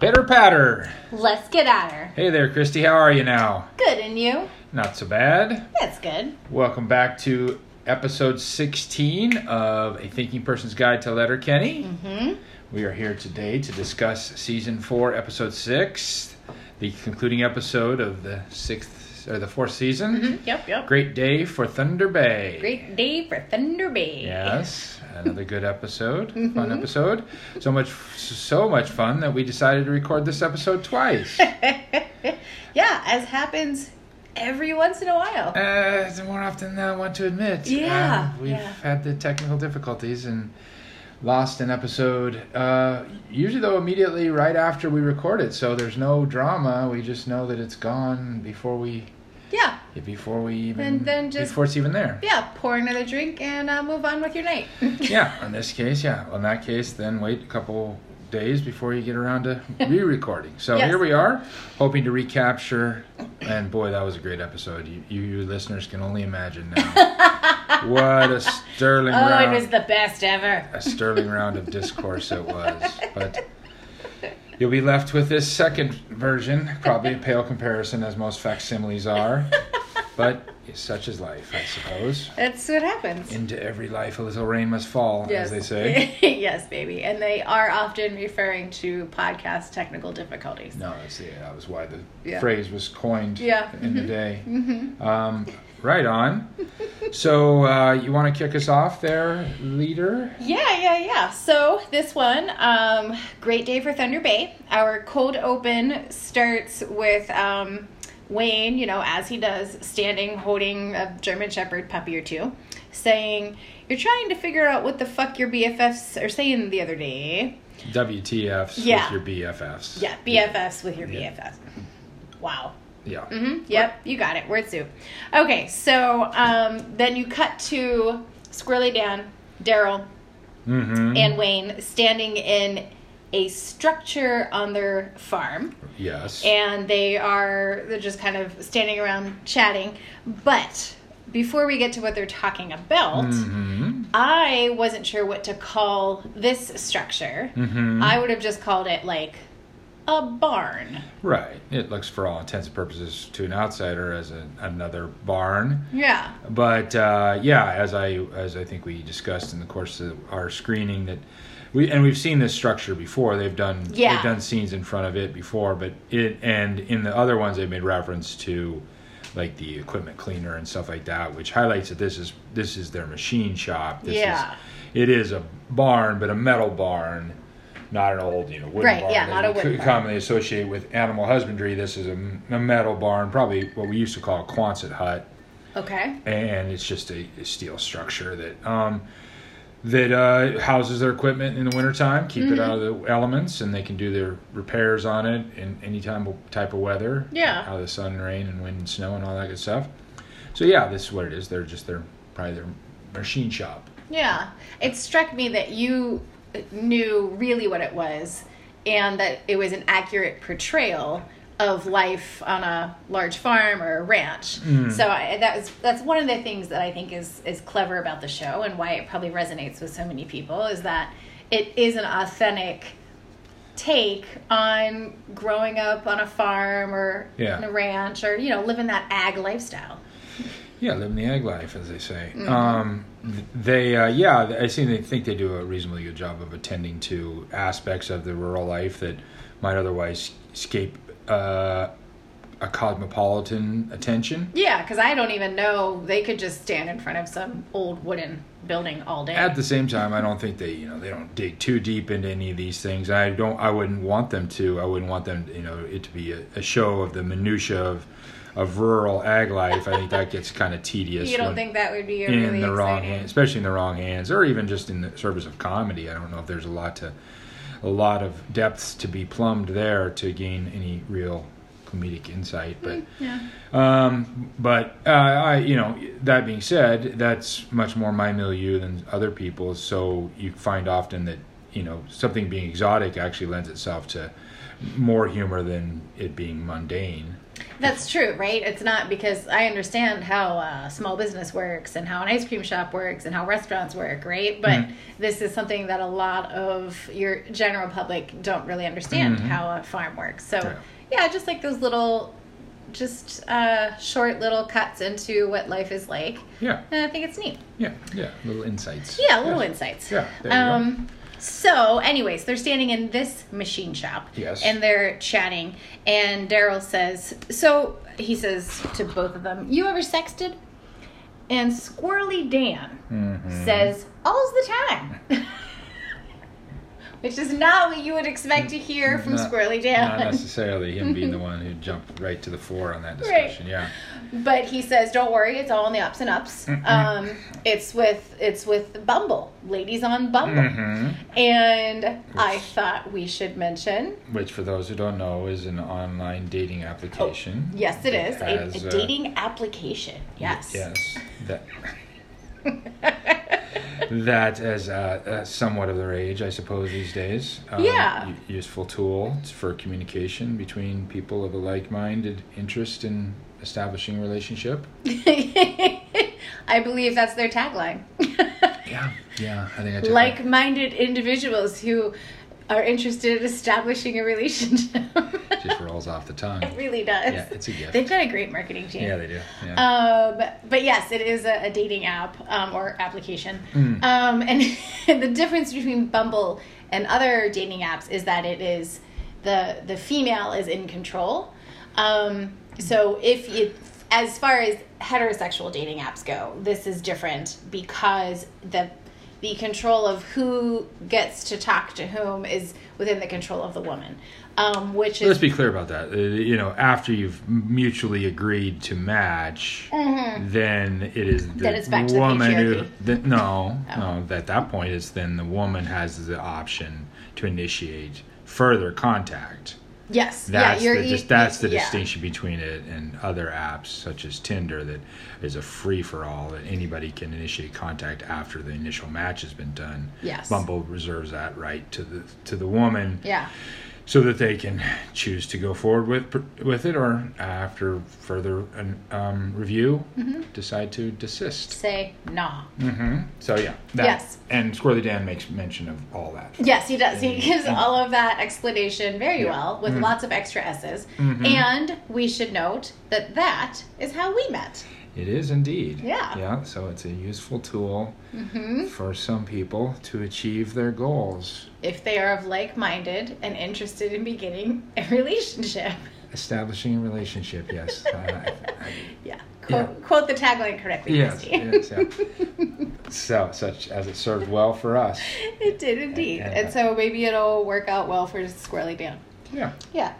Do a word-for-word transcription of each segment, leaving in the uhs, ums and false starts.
Pitter patter. Let's get at her. Hey there, Christy. How are you now? Good, and you? Not so bad. That's good. Welcome back to episode sixteen of A Thinking Person's Guide to Letterkenny. Mm-hmm. We are here today to discuss season four, episode six, the concluding episode of the sixth or the fourth season. Mm-hmm. Yep, yep. Great day for Thunder Bay. Great day for Thunder Bay. Yes, another good episode, Mm-hmm. fun episode. So much, so much fun that we decided to record this episode twice. Yeah, as happens every once in a while. Uh, it's more often than I want to admit. Yeah, Uh, we've yeah. had the technical difficulties and lost an episode. Uh, usually, though, immediately right after we record it, so there's no drama. We just know that it's gone before we, Yeah, before we even, And then just- before it's even there. yeah. Pour another drink and uh, move on with your night. Yeah, in this case, yeah. Well, in that case, then wait a couple days before you get around to re-recording. So Yes. here we are, hoping to recapture, and boy, that was a great episode. You, you, you listeners can only imagine now. What a sterling Oh, round. it was the best ever. A sterling round of discourse it was. But you'll be left with this second version, probably a pale comparison as most facsimiles are. But such is life, I suppose. That's what happens. Into every life a little rain must fall, Yes. as they say. Yes, baby. And they are often referring to podcast technical difficulties. No, that's the, that was why the Yeah. phrase was coined Yeah. in the Mhm. day. Mm-hmm. Um, right on. So uh, you want to kick us off there, leader? Yeah, yeah, yeah. So this one, um, great day for Thunder Bay. Our cold open starts with um, Wayne, you know, as he does, standing holding a German Shepherd puppy or two, saying, "You're trying to figure out what the fuck your B F Fs are saying the other day." W T Fs Yeah. with your B F Fs. Yeah, B F Fs with your Yeah. B F Fs. Wow. Yeah. Mm-hmm. Yep, you got it. Word soup. Okay, so um, then you cut to Squirrely Dan, Daryl, Mm-hmm. and Wayne standing in a structure on their farm, Yes. and they are they're just kind of standing around chatting. But before we get to what they're talking about, Mm-hmm. I wasn't sure what to call this structure. Mm-hmm. I would have just called it like a barn. Right. It looks, for all intents and purposes, to an outsider as a, another barn. Yeah. But uh, yeah, as I as I think we discussed in the course of our screening, that we and we've seen this structure before. They've done Yeah. they've done scenes in front of it before, but it and in the other ones they made reference to like the equipment cleaner and stuff like that, which highlights that this is this is their machine shop. This Yeah. is, it is a barn, but a metal barn. Not an old, you know, wooden Right, barn yeah, that not a we wooden could barn. commonly associate with animal husbandry. This is a, a metal barn, probably what we used to call a Quonset hut, Okay. and it's just a, a steel structure that um, that uh, houses their equipment in the wintertime, keep it out of the elements, and they can do their repairs on it in any time type of weather. Yeah. Out of the sun and rain and wind and snow and all that good stuff. So yeah, this is what it is. They're just their probably their machine shop. Yeah. It struck me that you knew really what it was and that it was an accurate portrayal of life on a large farm or a ranch. Mm. So I, that was that's one of the things that I think is is clever about the show and why it probably resonates with so many people is that it is an authentic take on growing up on a farm or Yeah. in a ranch or you know living that ag lifestyle. Yeah, living the ag life, as they say. Mhm. Um, th- they, uh, yeah, I seem they think they do a reasonably good job of attending to aspects of the rural life that might otherwise escape uh, a cosmopolitan attention. Yeah, because I don't even know they could just stand in front of some old wooden building all day. At the same time, I don't think they, you know, they don't dig too deep into any of these things. I don't, I wouldn't want them to. I wouldn't want them, you know, it to be a, a show of the minutia of of rural ag life. I think that gets kind of tedious. you don't when- think that would be a in really the wrong exciting? hands, especially in the wrong hands, or even just in the service of comedy. I don't know if there's a lot to, a lot of depths to be plumbed there to gain any real comedic insight. But, Yeah. um, but uh, I, you know, that being said, that's much more my milieu than other people's. So you find often that you know something being exotic actually lends itself to more humor than it being mundane. That's true, right? It's not because I understand how uh, small business works and how an ice cream shop works and how restaurants work, right? But mm-hmm. this is something that a lot of your general public don't really understand mm-hmm. how a farm works. So, yeah, yeah just like those little, just uh, short little cuts into what life is like. Yeah. And I think it's neat. Yeah, yeah, little insights. Yeah, little yes. insights. Yeah, there you um, go. So, anyways, they're standing in this machine shop. Yes. And they're chatting. And Daryl says, so he says to both of them, you ever sexted? And Squirrely Dan mm-hmm. says, all's the time. Which is not what you would expect to hear from not, Squirrely Dan. Not necessarily him being the one who jumped right to the fore on that discussion, right. yeah. But he says, don't worry, it's all on the ups and ups. Mm-hmm. Um, it's with it's with Bumble, ladies on Bumble. Mm-hmm. And which, I thought we should mention... Which, for those who don't know, is an online dating application. Oh, yes, it is. Has, a, a dating uh, application, yes. Yes. That... that as uh, uh, somewhat of the rage, I suppose, these days. Um, yeah. U- useful tool for communication between people of a like-minded interest in establishing a relationship. I believe that's their tagline. yeah, yeah. I think I like-minded individuals who are interested in establishing a relationship. Just rolls off the tongue. It really does. Yeah, it's a gift. They've got a great marketing team. Yeah, they do. Yeah. Um, but yes, it is a, a dating app um, or application. Mm. Um, and the difference between Bumble and other dating apps is that it is the the female is in control. Um, so if you, as far as heterosexual dating apps go, this is different because the the control of who gets to talk to whom is within the control of the woman. Um, which is... Let's be clear about that. Uh, you know, after you've mutually agreed to match, mm-hmm. then it is the then it's back woman to the who... The, no, oh. no. At that point, it's then the woman has the option to initiate further contact. Yes. That's yeah, the, just, that's the yeah. distinction between it and other apps such as Tinder that is a free-for-all that anybody can initiate contact after the initial match has been done. Yes. Bumble reserves that right to the to the woman. Yeah. So that they can choose to go forward with with it, or after further um, review, mm-hmm. decide to desist. Say nah. Mm-hmm. So yeah. That, yes. And Squirrely Dan makes mention of all that. Yes, he does. He gives all of that explanation very yeah. well with mm-hmm. lots of extra S's. Mm-hmm. And we should note that that is how we met. It is indeed. Yeah. Yeah. So it's a useful tool mm-hmm. for some people to achieve their goals. If they are of like-minded and interested in beginning a relationship. Establishing a relationship, yes. uh, I, I, yeah. Quote, yeah. quote the tagline correctly, yes, yes, yeah. So, such as it served well for us. It did indeed. And, and, and so maybe it'll work out well for Squirrely Dan. Yeah. Yeah.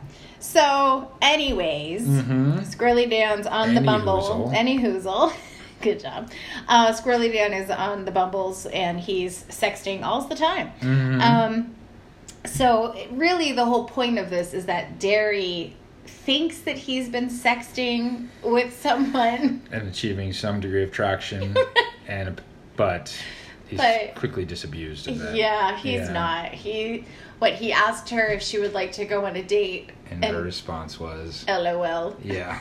So, anyways, mm-hmm. Squirrely Dan's on Any the Bumble. Hoozle. Any Hoozle. Good job. Uh, Squirrely Dan is on the Bumbles, and he's sexting all the time. Mm-hmm. Um, so, really, the whole point of this is that Derry thinks that he's been sexting with someone. And achieving some degree of traction, and but he's but, quickly disabused of that. Yeah, he's yeah. not. He... What, he asked her if she would like to go on a date. And, and her response was... LOL. Yeah.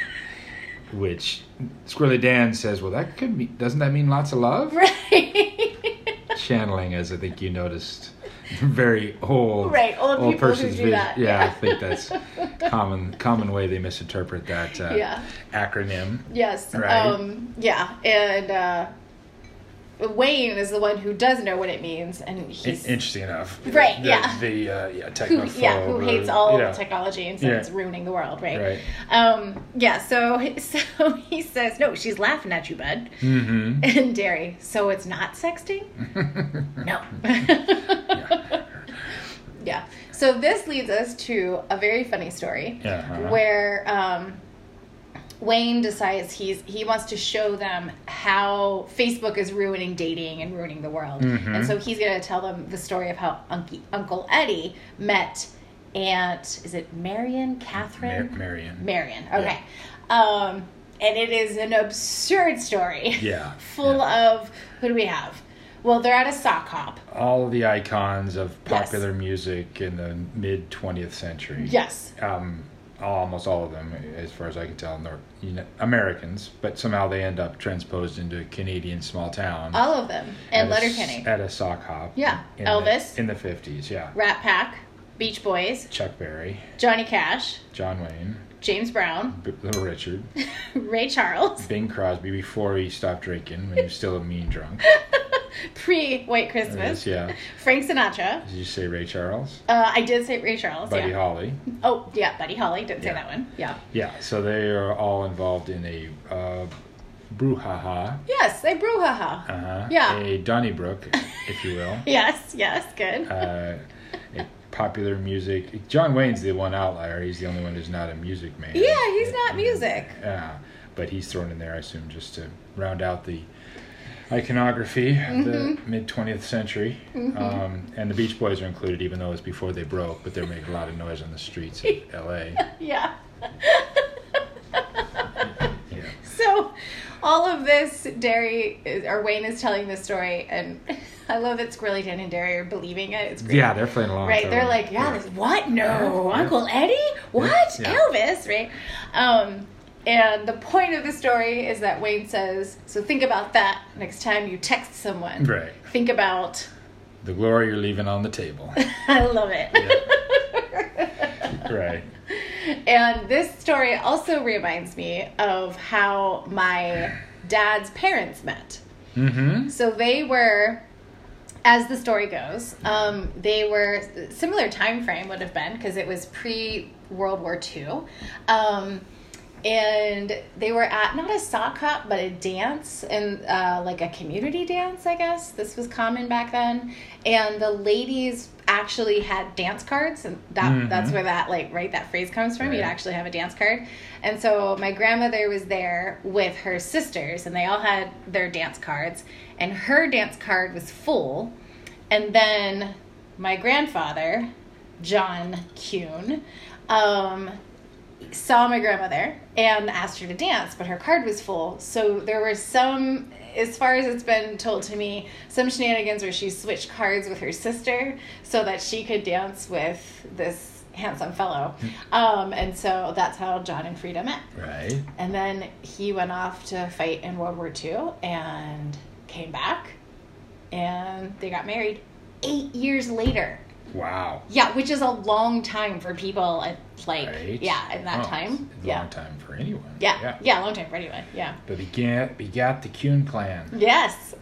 Which Squirrely Dan says, well, that could mean... Doesn't that mean lots of love? Right. Channeling, as I think you noticed. Very old... Right, old, old people person's who do that. Yeah, yeah, I think that's common common way they misinterpret that uh, yeah. acronym. Yes. Right? Um, yeah, and... Uh, Wayne is the one who does know what it means, and he's interesting enough. Right? The, yeah. The uh, yeah technophobe. Who, yeah, who hates all yeah. technology and says yeah. it's ruining the world. Right. Right. Um. Yeah. So so he says, no, she's laughing at you, bud. Mm-hmm. And Derry, so it's not sexting? No. yeah. yeah. So this leads us to a very funny story uh-huh. where um. Wayne decides he's he wants to show them how Facebook is ruining dating and ruining the world. Mm-hmm. And so he's going to tell them the story of how Uncle, Uncle Eddie met Aunt, is it Marion, Catherine? Mar- Marion. Marion, okay. Yeah. Um, and it is an absurd story. Yeah. Full yeah. of, who do we have? Well, they're at a sock hop. All of the icons of popular yes. music in the mid-twentieth century. Yes. Um, almost all of them, as far as I can tell, are you know, Americans, but somehow they end up transposed into a Canadian small town. All of them. And at a- Letterkenny. At a sock hop. Yeah. in Elvis. The, in the fifties, yeah. Rat Pack. Beach Boys. Chuck Berry. Johnny Cash. John Wayne. James Brown. B- Little Richard. Ray Charles. Bing Crosby before he stopped drinking when he was still a mean drunk. Pre-White Christmas. Yeah. Frank Sinatra. Did you say Ray Charles? Uh, I did say Ray Charles. Buddy yeah. Holly. Oh, yeah, Buddy Holly. Didn't Yeah. say that one. Yeah. Yeah, so they are all involved in a uh, brouhaha. Yes, they brouhaha. Uh-huh. Yeah. A Donnybrook, if you will. Yes, yes, good. Uh, a popular music. John Wayne's the one outlier. He's the only one who's not a music man. Yeah, he's not music. Yeah, but he's thrown in there, I assume, just to round out the iconography of Mm-hmm. the mid twentieth century. Um, and the Beach Boys are included, even though it was before they broke, but they're making a lot of noise on the streets of L A. Yeah. Yeah. So, all of this, Derry, is, or Wayne is telling this story, and I love that Squirrely Dan and Derry are believing it. It's great. Yeah, they're playing along. Right, they're totally. like, yeah, this, what? No, Yeah. Uncle Eddie? What? Yeah. Elvis, right? Um, and the point of the story is that Wayne says, so think about that next time you text someone. Right. Think about, The glory you're leaving on the table. I love it. Right. And this story also reminds me of how my dad's parents met. Mm-hmm. So they were, as the story goes, um, they were similar time frame would have been because it was pre World War Two, um, and they were at not a sock hop but a dance and uh, like a community dance. I guess this was common back then, and the ladies actually had dance cards, and that Mhm. that's where that like right that phrase comes from. Right. You'd actually have a dance card. And so my grandmother was there with her sisters, and they all had their dance cards, and her dance card was full. And then my grandfather, John Kuhn, um, saw my grandmother and asked her to dance, but her card was full. So there were some, as far as it's been told to me, some shenanigans where she switched cards with her sister so that she could dance with this handsome fellow. Um, and so that's how John and Frida met. Right. And then he went off to fight in World War Two and came back, and they got married eight years later. Wow. Yeah, which is a long time for people at like Right. yeah, in that Oh, time. it's a Yeah. long time for anyone. Yeah. Yeah. Yeah, long time for anyone. Yeah. But begat, begat the Kuhn clan, Yes.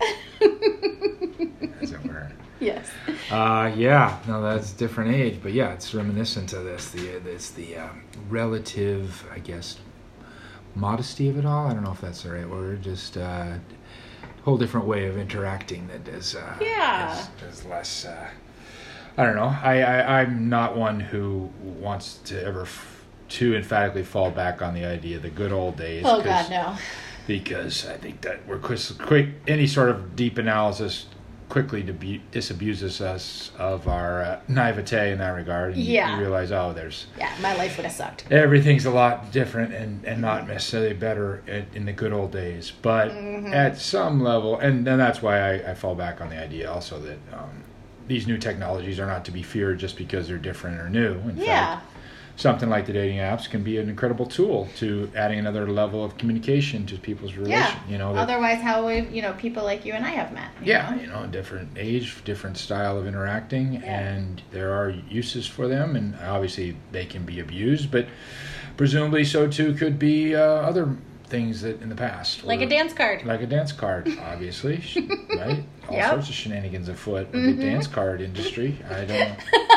as it were. Yes. Uh, yeah, no, that's a different age, but yeah, it's reminiscent of this. The it's the um, relative, I guess, modesty of it all. I don't know if that's the right word. Just a uh, whole different way of interacting that is uh, Yeah. is, is less. Uh, I don't know. I, I I'm not one who wants to ever f- too emphatically fall back on the idea of the good old days. Oh 'cause- God, no. Because I think that we're quick, quick any sort of deep analysis quickly debu- disabuses us of our uh, naivete in that regard. And you- Yeah. you realize, oh, there's Yeah, my life would have sucked. everything's a lot different and, and not necessarily better in, in the good old days. But Mhm. at some level, and, and that's why I, I fall back on the idea also that um, these new technologies are not to be feared just because they're different or new. In Yeah. fact, something like the dating apps can be an incredible tool to adding another level of communication to people's relation. Yeah. You know, that, Otherwise, how would you know people like you and I have met? you yeah, know? you know, different age, different style of interacting, Yeah. and there are uses for them, and obviously they can be abused, but presumably so too could be uh, other things that in the past, Like or- a dance card. like a dance card, obviously, sh- right? All Yep. sorts of shenanigans afoot with Mhm. the dance card industry. I don't,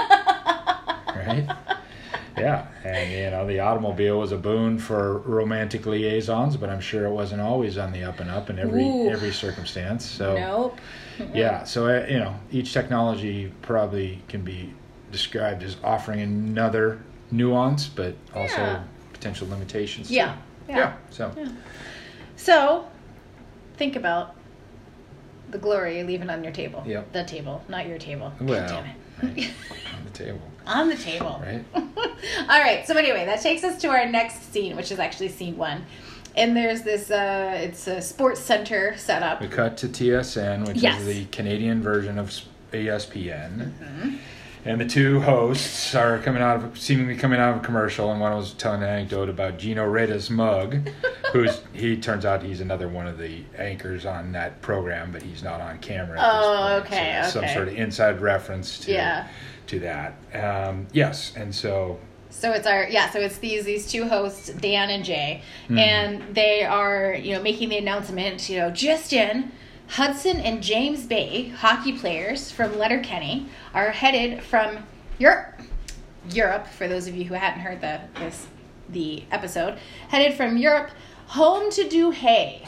right? Yeah, and you know the automobile was a boon for romantic liaisons, but I'm sure it wasn't always on the up and up in every Ooh. every circumstance. So Nope. yeah, so uh, you know each technology probably can be described as offering another nuance, but also Yeah. potential limitations. too. Yeah. yeah. Yeah. So Yeah. So, think about the glory you're leaving on your table. Yep. The table, not your table. God well, damn it. right, on the table, On the table. right? All right. So anyway, that takes us to our next scene, which is actually scene one. And there's this, uh, it's a sports center set up. We cut to T S N, which Yes. is the Canadian version of E S P N. Mhm. And the two hosts are coming out of seemingly coming out of a commercial, and one was telling an anecdote about Gino Reda's mug, who's he turns out he's another one of the anchors on that program, but he's not on camera. At Oh, this point. okay, So okay. Some sort of inside reference to Yeah. to that. Um, yes, and so So it's our yeah. So it's these these two hosts, Dan and Jay, Mhm. and they are you know making the announcement. You know, just in, Hudson and James Bay, hockey players from Letterkenny, are headed from Europe. Europe, for those of you who hadn't heard the this the episode, headed from Europe home to do hay.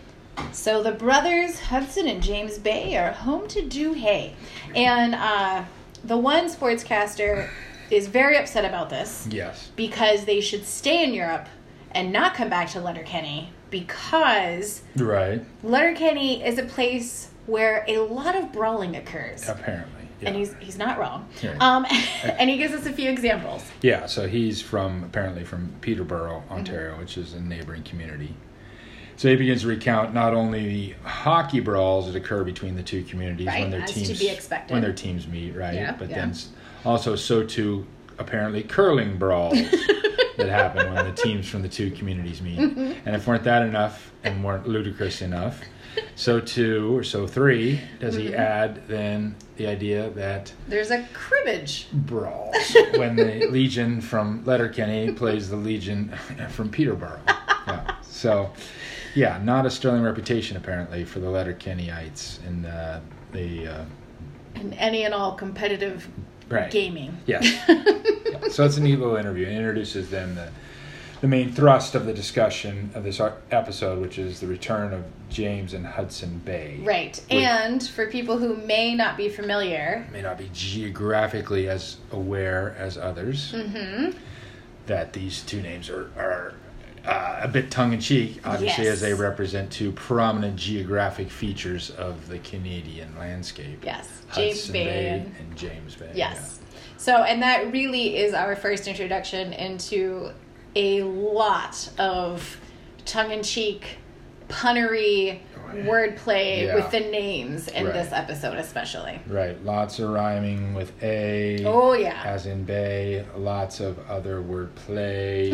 So the brothers Hudson and James Bay are home to do hay, and uh, the one sportscaster is very upset about this yes, because they should stay in Europe and not come back to Letterkenny, because right, Letterkenny is a place where a lot of brawling occurs. apparently. Yeah. And he's he's not wrong. Yeah. Um, and he gives us a few examples. Yeah, so he's from, apparently from Peterborough, Ontario, Mm-hmm. which is a neighboring community. So he begins to recount not only the hockey brawls that occur between the two communities Right, when their as to teams be expected. when their teams meet, right? Yeah, but yeah. then s- also so too apparently curling brawls that happen when the teams from the two communities meet. Mm-hmm. And if weren't that enough and weren't ludicrous enough, so two or so three does he Mm-hmm. add then the idea that There's a cribbage. brawls when the Legion from Letterkenny plays the Legion from Peterborough. Yeah. So, yeah, not a sterling reputation apparently for the Letterkennyites in uh, the uh, And any and all competitive right. gaming. Yes. Yeah. So it's a neat little interview. It introduces then the the main thrust of the discussion of this ar- episode, which is the return of James and Hudson Bay. Right. Which And for people who may not be familiar, may not be geographically as aware as others. mhm, That these two names are, are uh, a bit tongue-in-cheek, obviously, Yes. as they represent two prominent geographic features of the Canadian landscape. yes, James Hudson Bay, Bay and and James Bay. yes. So, and that really is our first introduction into a lot of tongue-in-cheek, punnery, wordplay Yeah. with the names in Right. this episode, especially. Yeah. Right, lots of rhyming with A, Oh yeah, as in Bay, lots of other wordplay.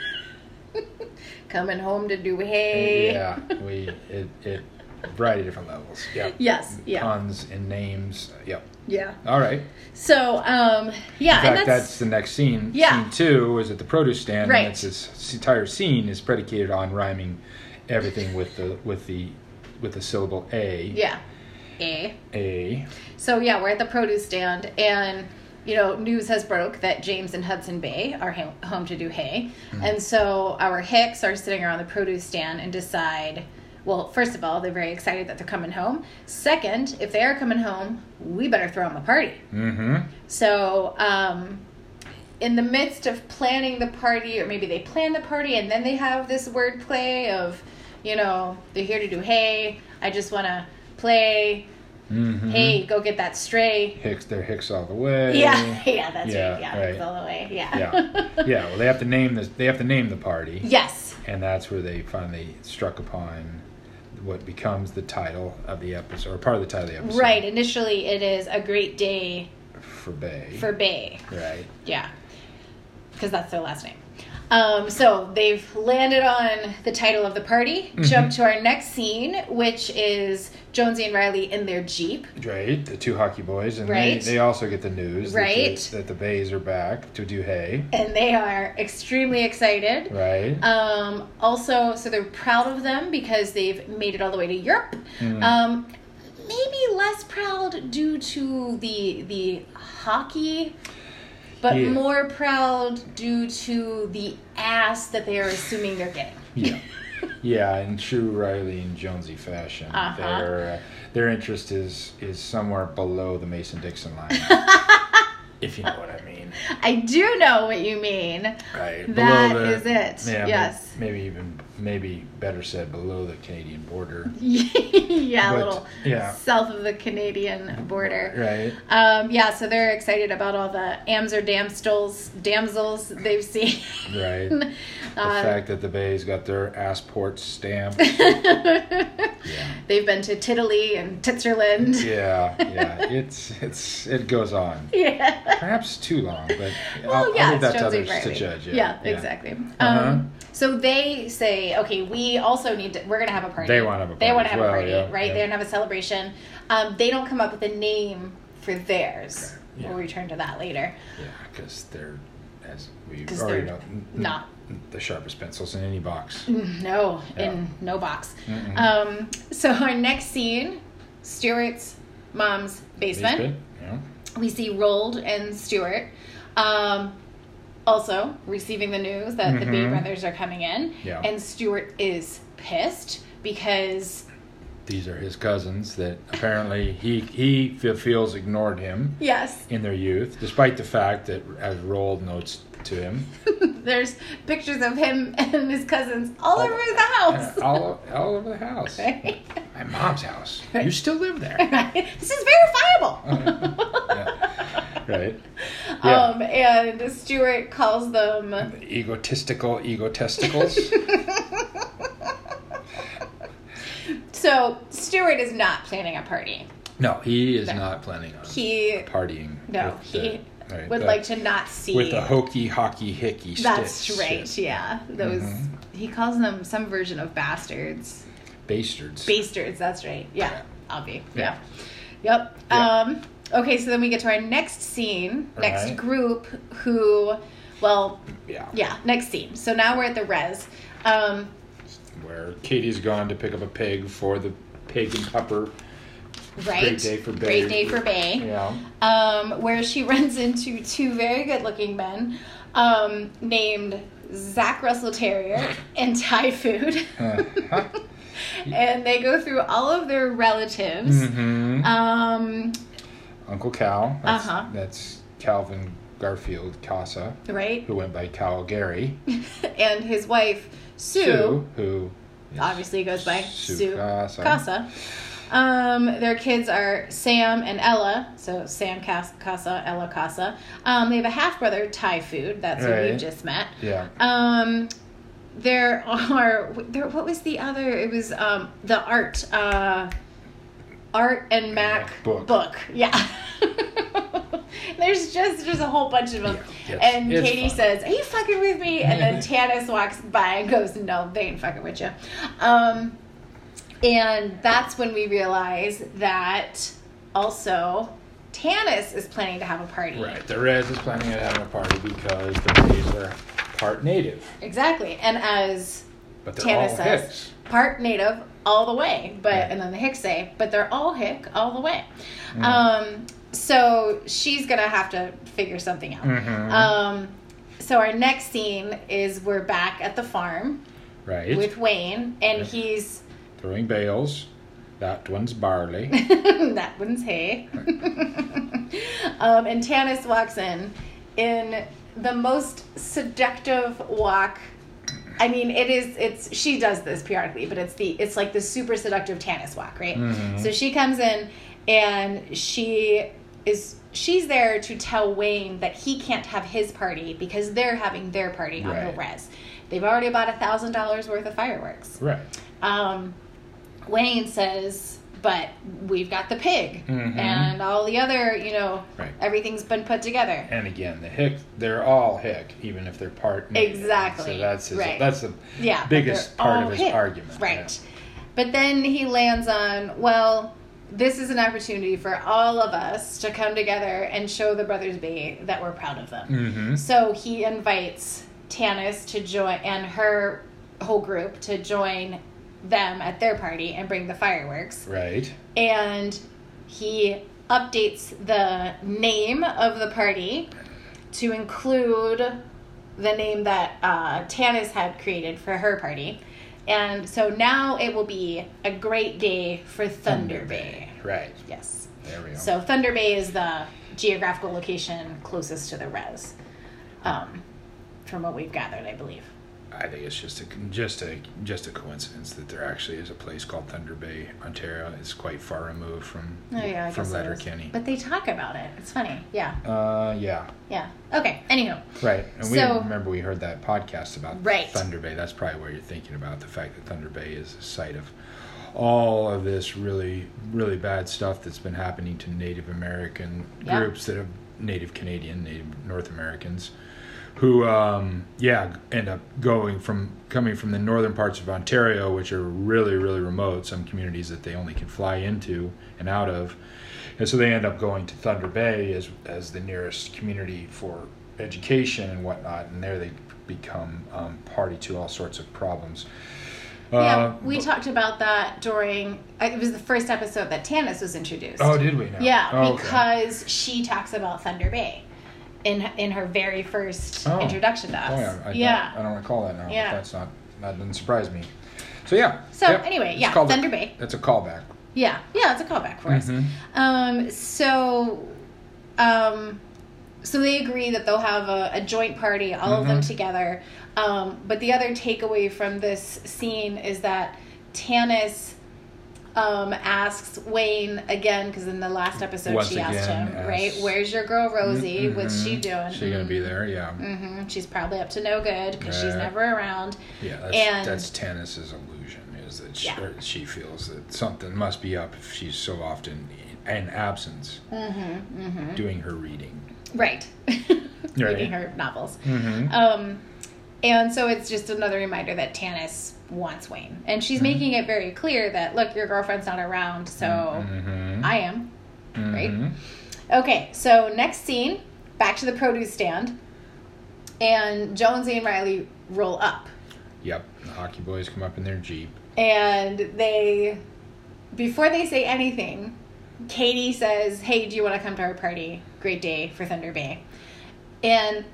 coming home to do hay. Yeah, we, it, it, variety of different levels. Yep. Yes. Yeah. Puns and names. Yep. Yeah. All right. So, um, yeah, In fact, and that's, that's, the next scene. Yeah. Scene two is at the produce stand, Right. and it's this entire scene is predicated on rhyming everything with the with the with the syllable a. yeah, a. A. So yeah, we're at the produce stand, and you know, news has broke that James and Hudson Bay are ha- home to do hay, Mm-hmm. and so our Hicks are sitting around the produce stand and decide. Well, first of all, they're very excited that they're coming home. Second, if they are coming home, we better throw them a party. Mm-hmm. So, um, in the midst of planning the party, or maybe they plan the party and then they have this wordplay of, you know, they're here to do hay. I just want to play. Mm-hmm. Hey, go get that stray. Hicks, they're Hicks all the way. Yeah, yeah, that's Yeah, right. Yeah, right. that's all the way. Yeah. Yeah. Yeah. Well, they have to name this. They have to name the party. Yes. And that's where they finally struck upon what becomes the title of the episode, or part of the title of the episode. Right. Initially, it is a great day For Bay. for Bay. Right. Yeah, because that's their last name. Um, so they've landed on the title of the party. Mm-hmm. Jump to our next scene, which is Jonesy and Riley in their Jeep. Right, the two hockey boys, and Right. they, they also get the news Right. that, the, that the Bays are back to do hay. And they are extremely excited. Right. Um, also, so they're proud of them because they've made it all the way to Europe. Mm. Um, maybe less proud due to the the hockey, but Yeah. more proud due to the ass that they are assuming they're getting. Yeah. Yeah, in true Riley and Jonesy fashion, Uh-huh. their uh, their interest is is somewhere below the Mason Dixon line, if you know what I mean. I do know what you mean. Right. That below the, is it. Yeah, yes. Maybe even, maybe better said, below the Canadian border. yeah, But, a little yeah. south of the Canadian border. Right. Um, yeah, so they're excited about all the Amser damsels, damsels they've seen. Right. The Uh, fact that the Bay's got their assport stamp. yeah. They've been to Titaly and Switzerland. Yeah, yeah. It's it's it goes on. Yeah. Perhaps too long, but Well, I'll, yeah, I'll leave that it's to Jonesy others Friday. to judge. Yeah, Yeah, yeah. exactly. Uh-huh. Um, so they say, okay, we also need to, we're going to have a party. They wanna have a They party want to as have well, a party, yeah, right? yeah. They're going to have a celebration. Um, they don't come up with a name for theirs. Okay, yeah. We'll return to that later. Yeah, because they're, as we 'Cause already they're know, n- not. the sharpest pencils in any box. No, Yeah. in no box. Mm-mm. Um, so our next scene, Stuart's mom's basement. Basement, yeah. We see Rold and Stuart um, also receiving the news that the Bay Mhm. brothers are coming in. Yeah. And Stuart is pissed because, These are his cousins that apparently he he fe- feels ignored him yes, in their youth, despite the fact that, as Roald notes to him, there's pictures of him and his cousins all All- over the house. uh, all all over the house. Right? My mom's house. You still live there. This is verifiable. Yeah. Right. Yeah. Um, and Stuart calls them Egotistical egotesticles. So Stuart is not planning a party. No, he is No. not planning on He partying. no, with he the- right, would the- like to not see. with the hokey hockey hickey That's sticks. right. Yeah, those. Mhm. He calls them some version of bastards. Bastards. Bastards. That's right. Yeah, Yeah. I'll be. Yeah. Yeah. Yep. Yeah. Um. Okay, so then we get to our next scene, next Right. group who, well, Yeah. yeah, next scene. So now we're at the res. Um, Where Katie's gone to pick up a pig for the pig and pupper. right. Great day for Bay. Great day for Bay. Yeah. Um, where she runs into two very good-looking men, um, named Zach Russell Terrier and Thai Food, Uh-huh. and they go through all of their relatives. Mm-hmm. Um, Uncle Cal. That's, Uh-huh. that's Calvin Garfield Casa, right, who went by Cal Gary. and his wife Sue, Sue, who is obviously goes by Sue Sue Casa. Casa. Um, their kids are Sam and Ella. So Sam Cas- Casa, Ella Casa. Um, they have a half brother, Thai Food. That's who Right. we've just met. Yeah. Um, there are there. What was the other? It was um the art, uh, Art and Mac Book. book. Yeah. There's just there's a whole bunch of them. Yeah, it's- and it's Katie fun. says, "Are you fucking with me?" And then Tanis walks by and goes, "No, they ain't fucking with you." Um, and that's when we realize that also Tanis is planning to have a party. Right. The Reds is planning on having a party because the Rays are part native. Exactly. And as But they're Tanis all says, Hicks. part native all the way, but Yeah. and then the Hicks say, but they're all Hick all the way. Mm. Um, so she's gonna have to figure something out. Mhm. Um, so our next scene is we're back at the farm Right. with Wayne, and Yeah. he's Throwing bales. That one's barley. that one's hay. um, and Tanis walks in in the most seductive walk. I mean, it is. It's she does this periodically, but it's the it's like the super seductive Tanis walk, right? Mhm. So she comes in and she is she's there to tell Wayne that he can't have his party because they're having their party on the Right. res. They've already bought a thousand dollars worth of fireworks. Right. Um, Wayne says, but we've got the pig Mhm. and all the other, you know, Right. everything's been put together. And again, the Hick, they're all Hick, even if they're part native. Exactly. So that's his, Right. that's the Yeah, but biggest they're part all of his Hick. argument. Right. But then he lands on, well, this is an opportunity for all of us to come together and show the Brothers Bay that we're proud of them. Mm-hmm. So he invites Tanis to join and her whole group to join them at their party and bring the fireworks. Right. And he updates the name of the party to include the name that uh, Tanis had created for her party. And so now it will be a great day for Thunder, Bay. Right. Yes. There we go. So Thunder Bay is the geographical location closest to the res, um, from what we've gathered, I believe. I think it's just a just a just a coincidence that there actually is a place called Thunder Bay, Ontario. It's quite far removed from oh, yeah, I from guess Letterkenny. But they talk about it. It's funny. Yeah. Uh, yeah. Yeah. Okay. Anywho. Right, and we So- remember we heard that podcast about Right. Thunder Bay. That's probably where you're thinking about, the fact that Thunder Bay is the site of all of this really, really bad stuff that's been happening to Native American Yeah. groups that have Native Canadian, Native North Americans, who, um, yeah, end up going from coming from the northern parts of Ontario, which are really, really remote. Some communities that they only can fly into and out of, and so they end up going to Thunder Bay as as the nearest community for education and whatnot, and there they become um, party to all sorts of problems. Yeah, Uh, we but- talked about that during. uh, It was the first episode that Tanis was introduced. Oh, did we now? Yeah, Oh, okay. because she talks about Thunder Bay in in her very first Oh. introduction to us. Oh yeah, I, yeah. Don't, I don't recall that now. but Yeah. That's not that doesn't surprise me. So yeah. So, yep, anyway, it's yeah, called a- Thunder Bay. That's a callback. Yeah, yeah, it's a callback for us. Mhm. Um, so, um, so they agree that they'll have a, a joint party, all of them Mhm. together. Um, but the other takeaway from this scene is that Tanis um, asks Wayne again, because in the last episode Once she asked again him, asks- right, "Where's your girl Rosie? What's she Mhm. doing?" She gonna be there? Yeah. Mm-hmm. She's probably up to no good because she's Right. never around. Yeah. That's, And- that's Tanis's illusion, is that she, Yeah. or she feels that something must be up if she's so often in absence Mm-hmm. Mm-hmm. doing her reading. Right. Right. Reading her novels. Mm-hmm. Um, and so it's just another reminder that Tanis wants Wayne. And she's Mhm. making it very clear that, look, your girlfriend's not around, so Mhm. I am. right? Mhm. Okay, so next scene, back to the produce stand. And Jonesy and Riley roll up. Yep. The hockey boys come up in their Jeep. And they, before they say anything, Katie says, "Hey, do you want to come to our party? Great day for Thunder Bay." And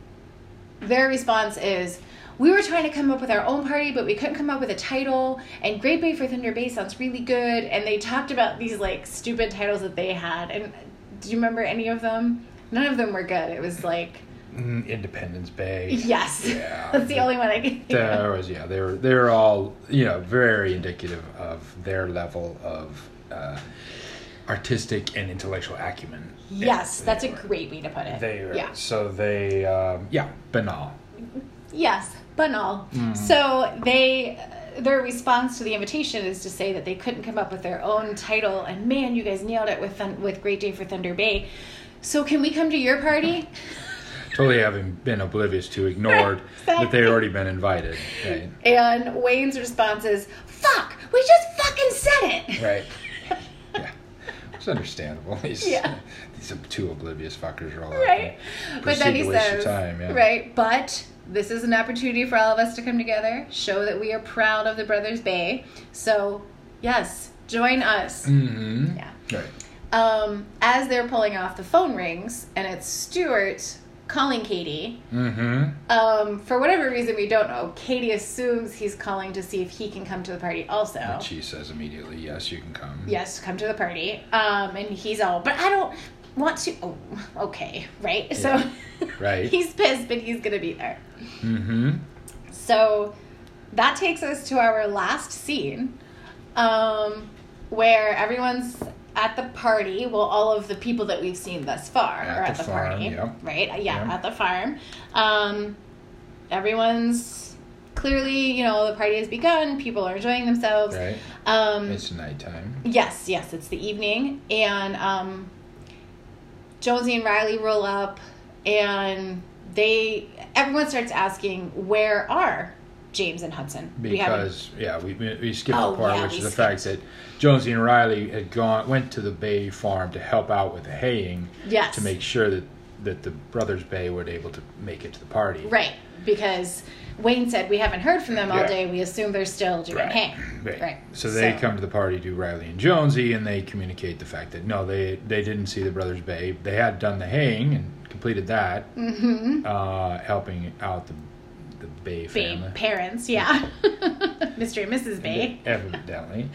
their response is, "We were trying to come up with our own party, but we couldn't come up with a title. And Great Bay for Thunder Bay sounds really good." And they talked about these like stupid titles that they had. And do you remember any of them? None of them were good. It was like, Mm, Independence Bay. yes, Yeah. that's the only one I can think There of. was, yeah, they were they were all, you know, very indicative of their level of uh, artistic and intellectual acumen. Yes, Yeah, that's they a were. great way to put it. They were, Yeah. so they, um, yeah, banal. Yes, banal. Mhm. So they, their response to the invitation is to say that they couldn't come up with their own title, and man, you guys nailed it with Thun- with Great Day for Thunder Bay. So can we come to your party? Totally having been oblivious to, ignored that they had already been invited. Right. And Wayne's response is, "Fuck, we just fucking said it." Right. Yeah. It's understandable. These, Yeah. these two oblivious fuckers are all Right. out But then he to waste your says, time, yeah. right, but this is an opportunity for all of us to come together, show that we are proud of the Brothers Bay. So, yes, join us. Mm-hmm. Yeah. Right. Um, as they're pulling off, the phone rings, and it's Stuart calling Katie. Mm-hmm. Um, for whatever reason, we don't know. Katie assumes he's calling to see if he can come to the party also. But she says immediately, yes, you can come. Yes, come to the party. Um, and he's all, "But I don't want to." Oh, okay, right? Yeah. So Right. he's pissed, but he's going to be there. Mm-hmm. So that takes us to our last scene, um, where everyone's at the party. Well, all of the people that we've seen thus far At are at the the, farm, party, yep. right? Yeah, Yep. at the farm. Um, everyone's clearly, you know, the party has begun. People are enjoying themselves. Right. Um, It's nighttime. Yes, yes, it's the evening, and um, Jonesy and Riley roll up, and they everyone starts asking, "Where are James and Hudson?" We haven't- Because yeah, we we we skipped Oh, the part, yeah, which we is the fact that Jonesy and Riley had gone went to the Bay farm to help out with the haying yes, to make sure that that the brothers Bay were able to make it to the party. right, because Wayne said we haven't heard from them all Yeah. day. We assume they're still doing Right. hay. Right. Right. So they So- come to the party to Riley and Jonesy, and they communicate the fact that no, they they didn't see the brothers Bay. They had done the haying and completed that, Mm-hmm. uh, helping out the the Bay Bay family. parents, yeah, Mister and Missus Bay. Evidently.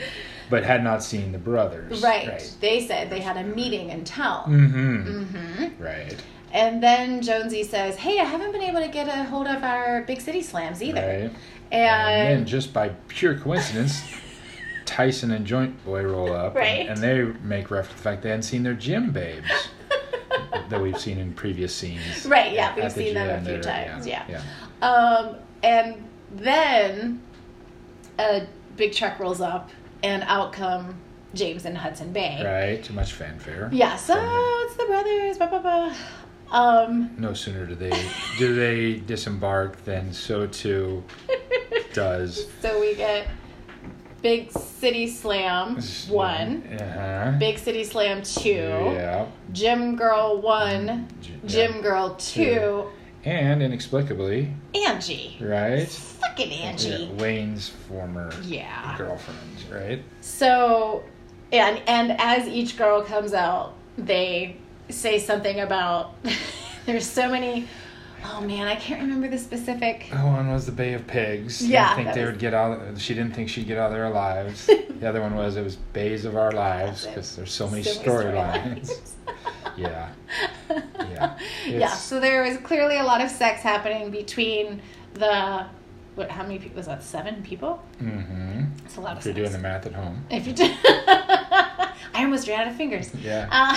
but had not seen the brothers. Right. right. They said they had a meeting in town. Mm-hmm. Mm-hmm. Right. And then Jonesy says, hey, I haven't been able to get a hold of our Big City Slams either. Right. And, and then just by pure coincidence, Tyson and Joint Boy roll up. Right. And, and they make reference to the fact they hadn't seen their gym babes that we've seen in previous scenes. Right, yeah, we've At the seen them a gym. few They're- times, yeah. yeah. Um, and then a big truck rolls up, and out come James and Hudson Bay. Right. Too much fanfare. Yeah, so it's the brothers, blah, blah, blah. Um, No sooner do they do they disembark than so too does so we get Big City Slam one, Uh-huh. Big City Slam two, Yeah. Gym Girl one, G- Gym yeah. Girl two, And inexplicably, Angie. right? Fucking Angie. Yeah, Wayne's former Yeah. girlfriend, right? So, and and as each girl comes out, they say something about there's so many. Oh man, I can't remember the specific. Oh, one was the Bay of Pigs. Yeah, I think that they was- would get out. She didn't think she'd get out of their lives. The other one was it was Bays of Our Lives That's it. because there's so many So many storylines. storylines. yeah, yeah. Yeah, It's- so there was clearly a lot of sex happening between the what? How many people was that? Seven people. Mm-hmm. It's a lot of If you're sex. doing the math at home. If you do, I almost ran out of fingers. Yeah. Uh,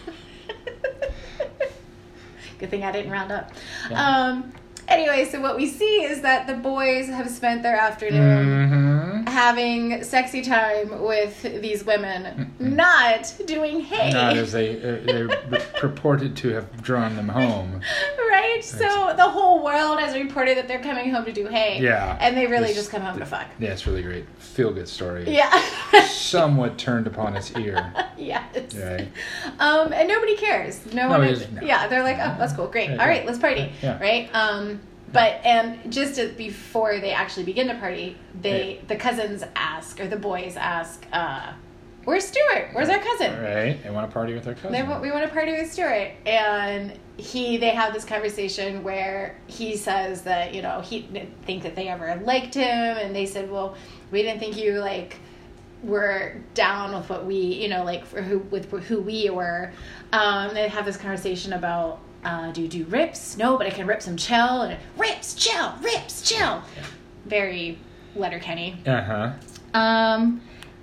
good thing I didn't round up. Yeah. Um. Anyway, so what we see is that the boys have spent their afternoon Mm-hmm. having sexy time with these women, not doing hay. Not as they uh, they purported to have drawn them home. Right? So the whole world has reported that they're coming home to do hay. Yeah. And they really This- just come home to fuck. Yeah, it's really great. Feel good story. Yeah. Somewhat turned upon its ear. Yes. Right. Um, and nobody cares. No, No, one. it Is, is- no. Yeah, they're like, oh, that's cool, great. Yeah, All right, yeah. let's party. Yeah. Right. Um, but and just to, before they actually begin to party, they the cousins ask or the boys ask, uh, "Where's Stuart? Where's our cousin?" Right. They want to party with their cousin. They want, we want to party with Stuart, and he they have this conversation where he says that you know he didn't think that they ever liked him, and they said, well, we didn't think you like were down with what we you know like for who with who we were. Um, they have this conversation about uh, do you do rips? No, but I can rip some chill and rips chill rips chill. Yeah. Very Letterkenny. Uh huh. Um,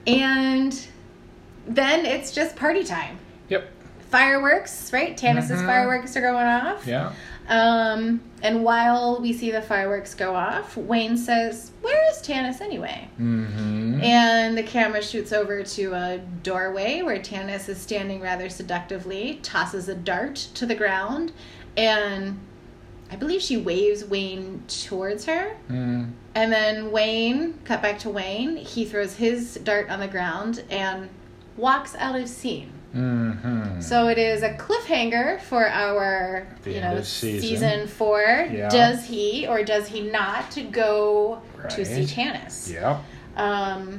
and then it's just party time. Yep. Fireworks, right? Tannis's Mhm. fireworks are going off. Yeah. Um, and while we see the fireworks go off, Wayne says, "Where is Tannis anyway?" Mm-hmm. And the camera shoots over to a doorway where Tannis is standing rather seductively, tosses a dart to the ground, and I believe she waves Wayne towards her. Mm. And then Wayne, cut back to Wayne, he throws his dart on the ground and walks out of scene. Mm-hmm. So it is a cliffhanger for our, The you end know, of season. season four. Yeah. Does he or does he not to go to see Right. Tannis? Yep. Um,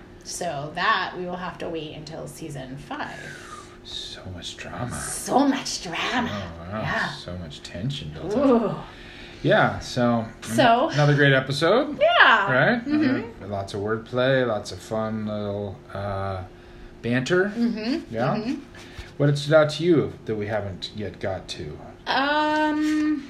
so that we will have to wait until season five. So much drama. So much drama. Oh, wow. Yeah. So much tension built up. Ooh. Yeah, so, So- another great episode, Yeah. right? Mm-hmm. Another- lots of wordplay, lots of fun little uh, banter. Mm-hmm. Yeah. Mm-hmm. What stood out to you that we haven't yet got to? Um,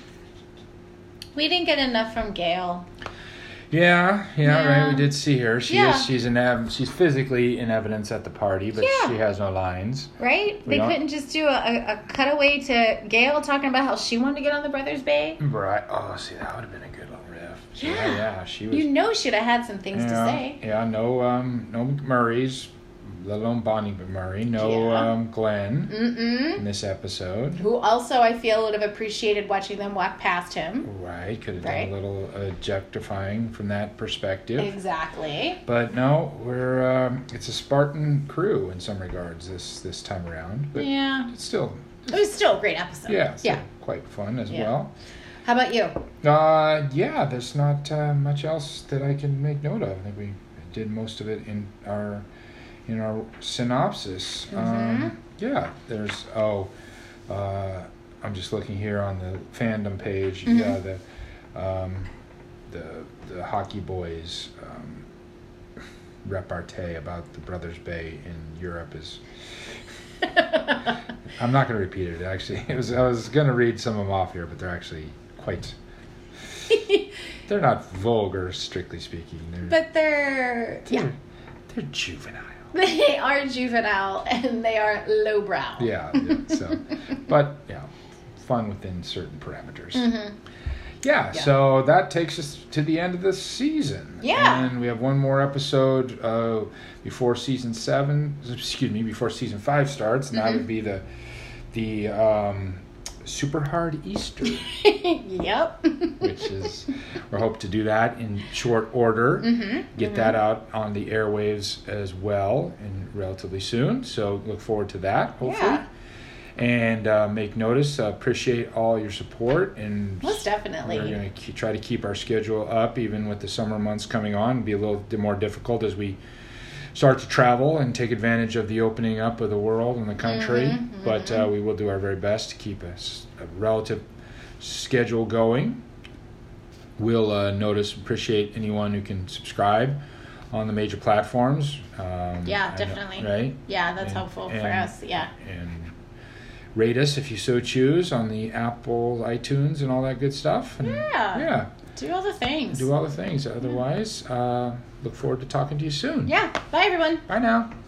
we didn't get enough from Gail. Yeah, yeah, Yeah. right. We did see her. She Yeah. is. She's in. Ev- she's physically in evidence at the party, but Yeah. she has no lines. Right? We They don't- couldn't just do a, a, a cutaway to Gail talking about how she wanted to get on the Brothers Bay. Right. Oh, see, that would have been a good little riff. Yeah. Yeah, yeah. She was. You know she'd have had some things to yeah, say. Yeah. No. Um. No McMurrays, let alone Bonnie McMurray. No. Yeah. Um. Glenn Mm-mm. in this episode. Who also I feel would have appreciated watching them walk past him. Right. Could have Right. done a little objectifying from that perspective. Exactly. But no, we're. Um, it's a Spartan crew in some regards this this time around. But Yeah. it's still. It was still a great episode. Yeah. Still Yeah. Quite fun as Yeah. well. How about you? Uh, yeah, there's not uh, much else that I can make note of. I think we did most of it in our in our synopsis. Mhm. Um, yeah, there's oh, uh, I'm just looking here on the fandom page. Mhm. Yeah, the um, the the hockey boys. Um, repartee about the Brothers Bay in Europe is. I'm not going to repeat it. Actually, it was I was going to read some of them off here, but they're actually quite. They're not vulgar, strictly speaking. They're, but they're, they're yeah, they're juvenile. They are juvenile and they are lowbrow. Yeah. yeah so, but yeah, fun within certain parameters. Mm-hmm. Yeah, Yeah. So that takes us to the end of the season. Yeah. And we have one more episode uh, before season seven. Excuse me, before season five starts, and Mm-hmm. that would be the the um, Super Hard Easter, Yep. which is we hope to do that in short order. Mm-hmm. Get mm-hmm. that out on the airwaves as well, and relatively soon. So look forward to that. Hopefully. Yeah. And uh, make notice. Uh, appreciate all your support, and Most definitely. we're going to try to keep our schedule up, even with the summer months coming on. It'll be a little bit more difficult as we start to travel and take advantage of the opening up of the world and the country. Mm-hmm, but mm-hmm. uh, we will do our very best to keep a, s- a relative schedule going. We'll uh, notice, appreciate anyone who can subscribe on the major platforms. Um, Yeah, I know- definitely. right? Yeah, that's And- helpful for and- us. Yeah. And rate us if you so choose on the Apple, iTunes, and all that good stuff. And Yeah. Yeah. Do all the things. Do all the things. Otherwise, uh, look forward to talking to you soon. Yeah. Bye, everyone. Bye now.